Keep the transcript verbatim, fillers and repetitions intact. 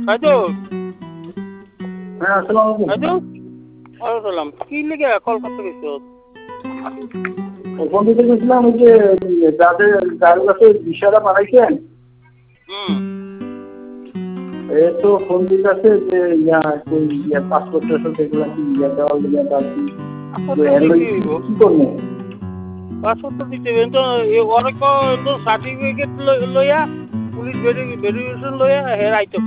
হয়তো হ্যাঁ আসসালামু আলাইকুম। হয়তো ওয়ালাইকুম কি লিগে কল করতে গেছো? ফোন দিতে গেছিলাম ওই যে যাদের যার কাছে ভিসাটা পাঠাইছেন হুম এ তো ফোন দিতেছে যে ইয়া ওই ইয়া পাসপোর্ট টাসপোর্ট এগুলো কি ইয়া দেওয়ার লিগে তার কি কি করবো? পাসপোর্ট তো দিতে হবে তো অনেক সার্টিফিকেট লইয়া পুলিশ ভেরিফিকেশন লইয়া হেরাইতে